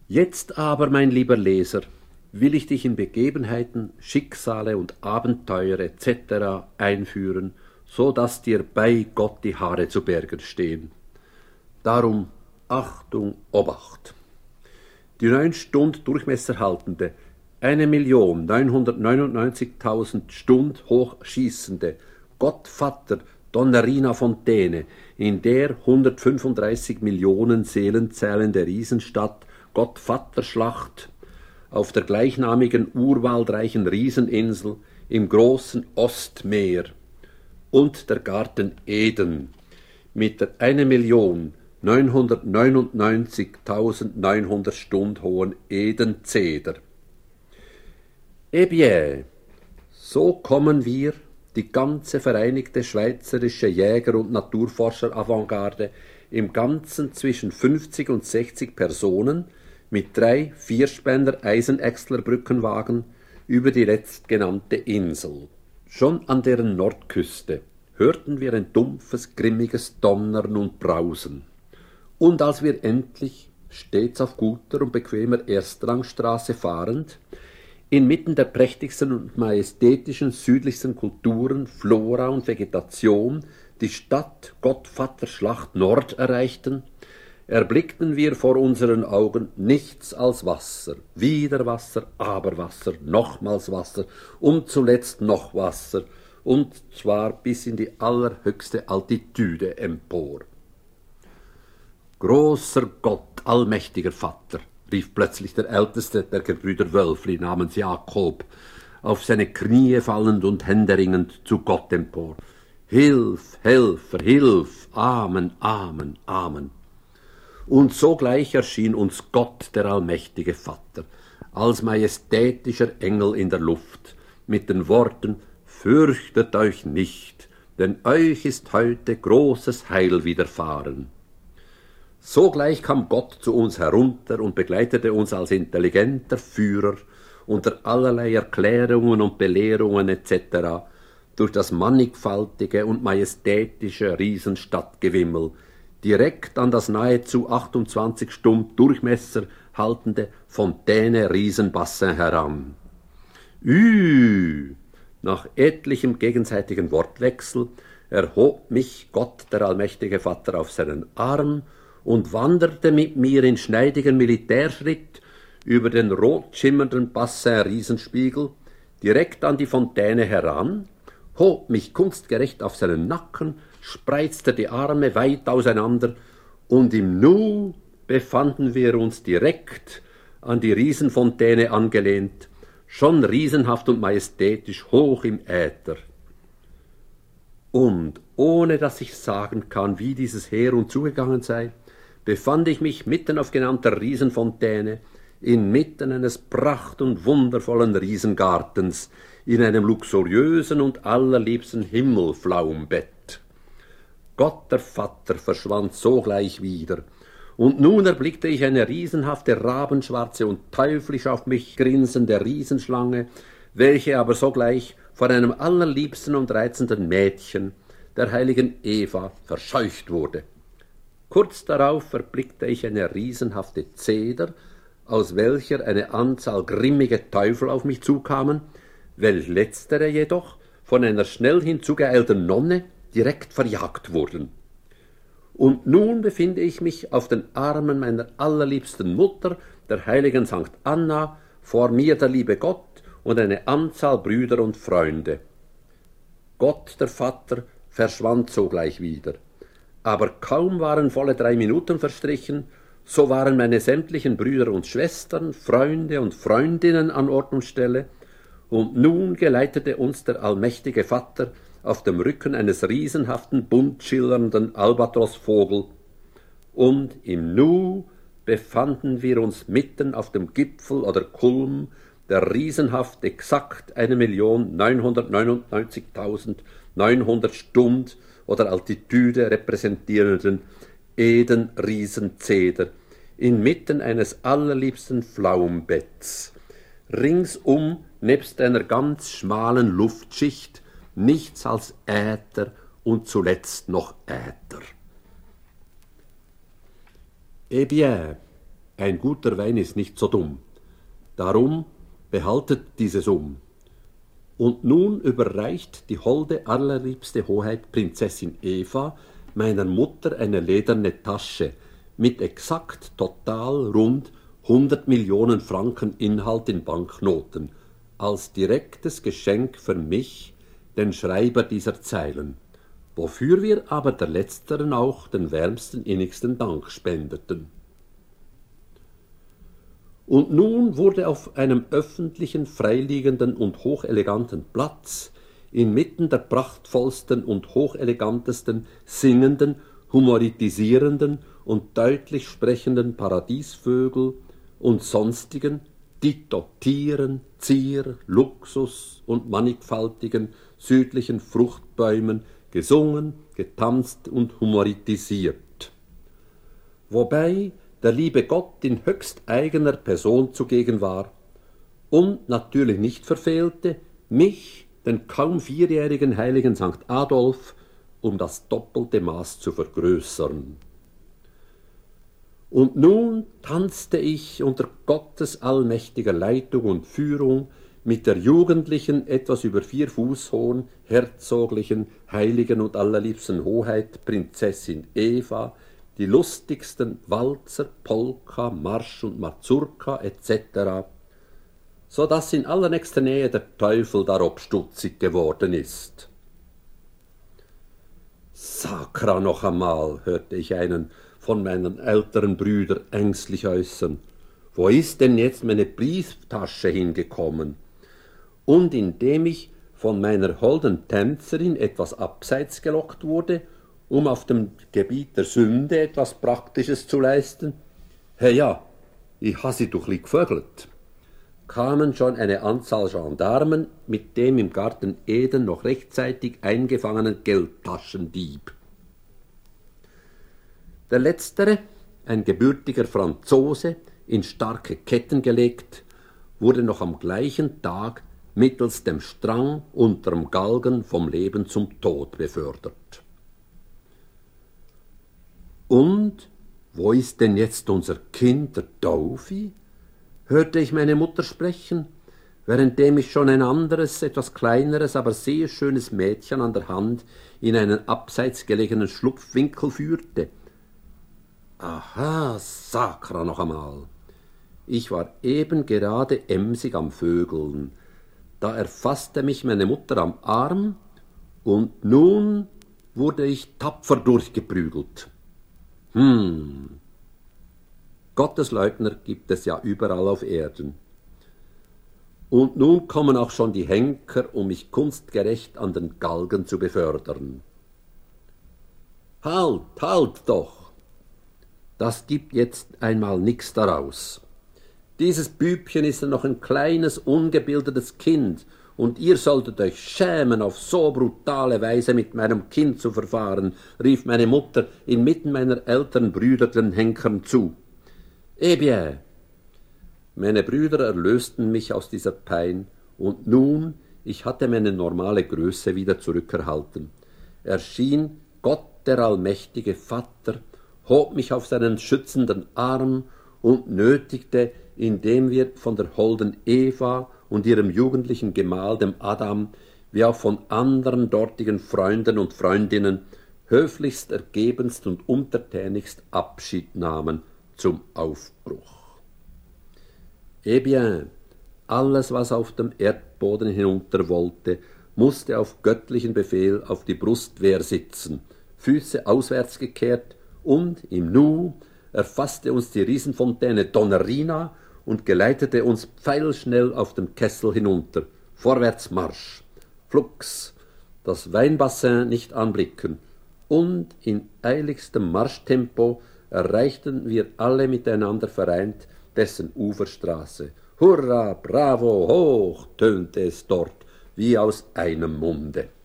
Jetzt aber, mein lieber Leser, will ich dich in Begebenheiten, Schicksale und Abenteuer etc. einführen, so dass dir bei Gott die Haare zu Bergen stehen. Darum Achtung, Obacht! Die 9 Stund Durchmesser haltende, 1.999.000 Stund hoch schießende Gottvater Donnerina Fontäne, in der 135 Millionen Seelen zählende Riesenstadt Gottvaterschlacht auf der gleichnamigen urwaldreichen Rieseninsel im großen Ostmeer und der Garten Eden mit der 1.999.900 Stund hohen Edenzeder. Eh bien, so kommen wir, die ganze vereinigte schweizerische Jäger- und Naturforscher-Avantgarde, im Ganzen zwischen 50 und 60 Personen mit 3 Vierspänner-Eisenächsler-Brückenwagen über die letztgenannte Insel. Schon an deren Nordküste hörten wir ein dumpfes, grimmiges Donnern und Brausen. Und als wir endlich, stets auf guter und bequemer Erstrangstraße fahrend, inmitten der prächtigsten und majestätischen südlichsten Kulturen, Flora und Vegetation die Stadt Gottvaterschlacht Nord erreichten, erblickten wir vor unseren Augen nichts als Wasser, wieder Wasser, aber Wasser, nochmals Wasser und zuletzt noch Wasser, und zwar bis in die allerhöchste Altitude empor. Großer Gott, allmächtiger Vater, rief plötzlich der älteste der Gebrüder Wölfli namens Jakob, auf seine Knie fallend und händeringend zu Gott empor. Hilf, Helfer, hilf, Amen, Amen, Amen. Und sogleich erschien uns Gott, der allmächtige Vater, als majestätischer Engel in der Luft, mit den Worten: Fürchtet euch nicht, denn euch ist heute großes Heil widerfahren. Sogleich kam Gott zu uns herunter und begleitete uns als intelligenter Führer unter allerlei Erklärungen und Belehrungen etc. durch das mannigfaltige und majestätische Riesenstadtgewimmel, direkt an das nahezu 28 Stund Durchmesser haltende Fontäne Riesenbassin heran. Nach etlichem gegenseitigen Wortwechsel erhob mich Gott, der allmächtige Vater, auf seinen Arm und wanderte mit mir in schneidigen Militärschritt über den rot schimmernden Bassin-Riesenspiegel direkt an die Fontäne heran, hob mich kunstgerecht auf seinen Nacken, spreizte die Arme weit auseinander, und im Nu befanden wir uns direkt an die Riesenfontäne angelehnt, schon riesenhaft und majestätisch hoch im Äther. Und ohne dass ich sagen kann, wie dieses her und zugegangen sei, befand ich mich mitten auf genannter Riesenfontäne, inmitten eines pracht- und wundervollen Riesengartens, in einem luxuriösen und allerliebsten Himmelflaumbett. Gott der Vater verschwand sogleich wieder, und nun erblickte ich eine riesenhafte, rabenschwarze und teuflisch auf mich grinsende Riesenschlange, welche aber sogleich von einem allerliebsten und reizenden Mädchen, der heiligen Eva, verscheucht wurde. Kurz darauf erblickte ich eine riesenhafte Zeder, aus welcher eine Anzahl grimmige Teufel auf mich zukamen, welch letztere jedoch von einer schnell hinzugeeilten Nonne direkt verjagt wurden. Und nun befinde ich mich auf den Armen meiner allerliebsten Mutter, der heiligen Sankt Anna, vor mir der liebe Gott und eine Anzahl Brüder und Freunde. Gott, der Vater, verschwand sogleich wieder. Aber kaum waren volle 3 Minuten verstrichen, so waren meine sämtlichen Brüder und Schwestern, Freunde und Freundinnen an Ort und Stelle, und nun geleitete uns der allmächtige Vater auf dem Rücken eines riesenhaften, bunt schillernden Albatrosvogel, und im Nu befanden wir uns mitten auf dem Gipfel oder Kulm der riesenhaft exakt 1.999.900 Stund oder Altitude repräsentierenden Eden-Riesenzeder, inmitten eines allerliebsten Flaumbetts. Ringsum, nebst einer ganz schmalen Luftschicht, nichts als Äther und zuletzt noch Äther. Eh bien, ein guter Wein ist nicht so dumm. Darum behaltet dieses Und nun überreicht die holde, allerliebste Hoheit Prinzessin Eva meiner Mutter eine lederne Tasche mit exakt total rund 100 Millionen Franken Inhalt in Banknoten, als direktes Geschenk für mich, den Schreiber dieser Zeilen, wofür wir aber der Letzteren auch den wärmsten, innigsten Dank spendeten. Und nun wurde auf einem öffentlichen, freiliegenden und hocheleganten Platz, inmitten der prachtvollsten und hochelegantesten, singenden, humoritisierenden und deutlich sprechenden Paradiesvögel und sonstigen, dito Tieren, Zier, Luxus und mannigfaltigen südlichen Fruchtbäumen gesungen, getanzt und humoritisiert. Wobei der liebe Gott in höchst eigener Person zugegen war und natürlich nicht verfehlte, mich, den kaum 4-jährigen heiligen St. Adolf, um das doppelte Maß zu vergrößern. Und nun tanzte ich unter Gottes allmächtiger Leitung und Führung mit der jugendlichen, etwas über 4 Fuß hohen, herzoglichen, heiligen und allerliebsten Hoheit Prinzessin Eva die lustigsten Walzer, Polka, Marsch und Mazurka etc., so daß in allernächster Nähe der Teufel darob stutzig geworden ist. »Sakra noch einmal«, hörte ich einen von meinen älteren Brüdern ängstlich äußern, »wo ist denn jetzt meine Brieftasche hingekommen?« Und indem ich von meiner holden Tänzerin etwas abseits gelockt wurde, um auf dem Gebiet der Sünde etwas Praktisches zu leisten, »Hey ja, ich ha sie doch li gvögelt«, kamen schon eine Anzahl Gendarmen mit dem im Garten Eden noch rechtzeitig eingefangenen Geldtaschendieb. Der letztere, ein gebürtiger Franzose, in starke Ketten gelegt, wurde noch am gleichen Tag mittels dem Strang unterm Galgen vom Leben zum Tod befördert. Und wo ist denn jetzt unser Kind, der Daufi? Hörte ich meine Mutter sprechen, währenddem ich schon ein anderes, etwas kleineres, aber sehr schönes Mädchen an der Hand in einen abseits gelegenen Schlupfwinkel führte. Aha, sakra noch einmal. Ich war eben gerade emsig am Vögeln. Da erfasste mich meine Mutter am Arm und nun wurde ich tapfer durchgeprügelt. Gottesleugner gibt es ja überall auf Erden. Und nun kommen auch schon die Henker, um mich kunstgerecht an den Galgen zu befördern. Halt, halt doch! Das gibt jetzt einmal nix daraus. Dieses Bübchen ist ja noch ein kleines, ungebildetes Kind, und ihr solltet euch schämen, auf so brutale Weise mit meinem Kind zu verfahren, rief meine Mutter inmitten meiner älteren Brüder den Henkern zu. Eh bien. Meine Brüder erlösten mich aus dieser Pein, und nun, ich hatte meine normale Größe wieder zurückerhalten, erschien Gott, der allmächtige Vater, hob mich auf seinen schützenden Arm und nötigte, indem wir von der holden Eva und ihrem jugendlichen Gemahl, dem Adam, wie auch von anderen dortigen Freunden und Freundinnen, höflichst, ergebenst und untertänigst Abschied nahmen zum Aufbruch. Eh bien, alles, was auf dem Erdboden hinunter wollte, musste auf göttlichen Befehl auf die Brustwehr sitzen, Füße auswärts gekehrt, und im Nu erfasste uns die Riesenfontäne Donnerina und geleitete uns pfeilschnell auf dem Kessel hinunter. Vorwärts Marsch! Flugs! Das Weinbassin nicht anblicken. Und in eiligstem Marschtempo erreichten wir alle miteinander vereint dessen Uferstraße. Hurra, bravo, hoch, tönte es dort, wie aus einem Munde.